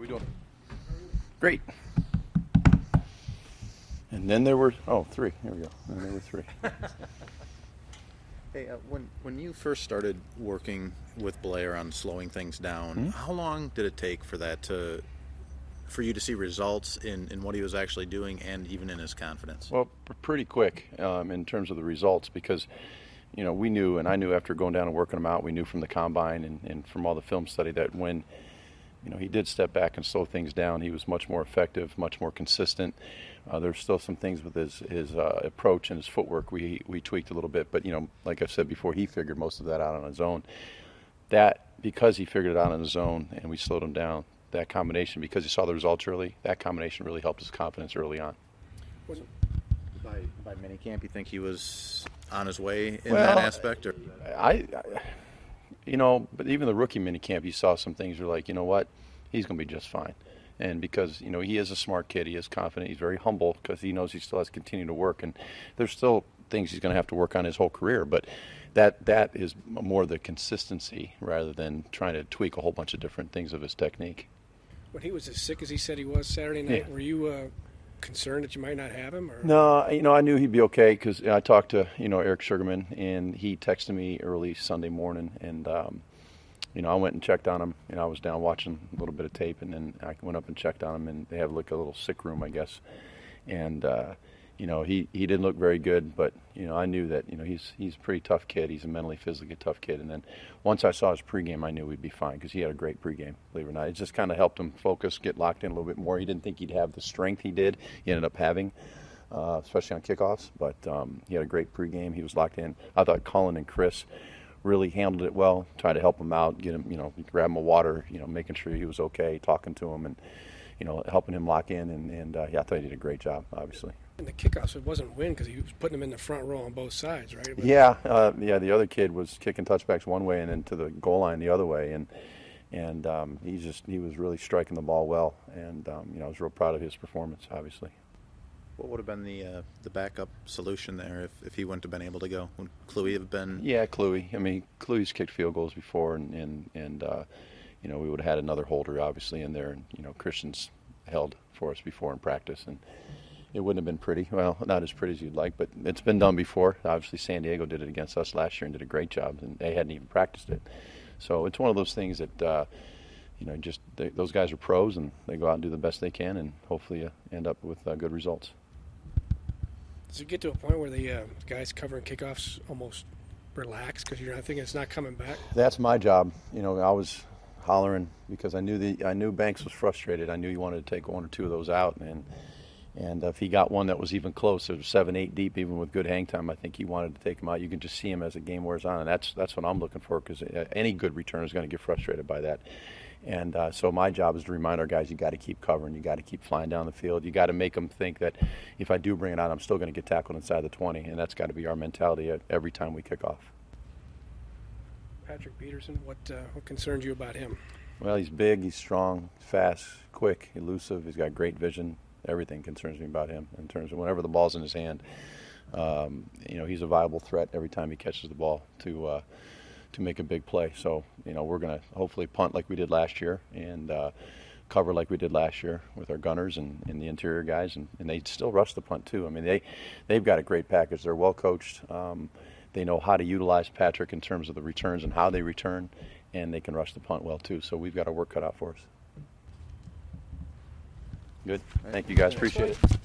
we doing? Great. And then there were, three. Here we go. And there were three. Hey, when you first started working with Blair on slowing things down, how long did it take for you to see results in what he was actually doing and even in his confidence? Well, pretty quick in terms of the results because, we knew, and I knew after going down and working him out, we knew from the combine and from all the film study that when, he did step back and slow things down, he was much more effective, much more consistent. There's still some things with his approach and his footwork we tweaked a little bit, but like I said before, he figured most of that out on his own. That because he figured it out on his own and we slowed him down, that combination, because he saw the results early, that combination really helped his confidence early on. By minicamp, you think he was on his way in that aspect? Or? But even the rookie minicamp, you saw some things you're like, you know what, he's going to be just fine. And because, he is a smart kid, he is confident, he's very humble because he knows he still has to continue to work. And there's still things he's going to have to work on his whole career. But that is more the consistency rather than trying to tweak a whole bunch of different things of his technique. When he was as sick as he said he was Saturday night, were you concerned that you might not have him? Or? No, I knew he'd be okay because I talked to, Eric Sugarman, and he texted me early Sunday morning, and I went and checked on him. I was down watching a little bit of tape, and then I went up and checked on him, and they have like a little sick room, I guess. And he didn't look very good, but I knew that he's a pretty tough kid. He's a mentally, physically tough kid. And then once I saw his pregame, I knew we'd be fine because he had a great pregame. Believe it or not, it just kind of helped him focus, get locked in a little bit more. He didn't think he'd have the strength he did. He ended up having. Especially on kickoffs, but he had a great pregame. He was locked in. I thought Cullen and Chris really handled it well, tried to help him out, get him, grab him a water, making sure he was okay, talking to him, and helping him lock in. And I thought he did a great job, obviously. In the kickoffs, it wasn't win because he was putting them in the front row on both sides, right? But the other kid was kicking touchbacks one way and then to the goal line the other way, and he was really striking the ball well, and I was real proud of his performance, obviously. What would have been the backup solution there if he wouldn't have been able to go? Would Kluey have been? Yeah, Kluey. I mean, Kluey's kicked field goals before, and we would have had another holder obviously in there, and Christian's held for us before in practice, and it wouldn't have been pretty. Well, not as pretty as you'd like, but it's been done before. Obviously, San Diego did it against us last year and did a great job, and they hadn't even practiced it. So it's one of those things that those guys are pros, and they go out and do the best they can, and hopefully end up with good results. Does it get to a point where the guys covering kickoffs almost relax because you're not thinking it's not coming back? That's my job. I was hollering because I knew Banks was frustrated. I knew he wanted to take one or two of those out, and if he got one that was even close, it was 7, 8 deep, even with good hang time, I think he wanted to take him out. You can just see him as the game wears on, and that's what I'm looking for because any good returner is going to get frustrated by that. And so my job is to remind our guys, you got to keep covering, you got to keep flying down the field, you got to make them think that if I do bring it out, I'm still going to get tackled inside the 20, and that's got to be our mentality every time we kick off. Patrick Peterson, what concerns you about him? Well, he's big, he's strong, fast, quick, elusive, he's got great vision. Everything concerns me about him in terms of whenever the ball's in his hand. He's a viable threat every time he catches the ball to make a big play. So, we're going to hopefully punt like we did last year and cover like we did last year with our gunners and the interior guys. And they still rush the punt, too. I mean, they've got a great package. They're well coached. They know how to utilize Patrick in terms of the returns and how they return, and they can rush the punt well, too. So we've got our work cut out for us. Good. Thank you, guys. Appreciate it.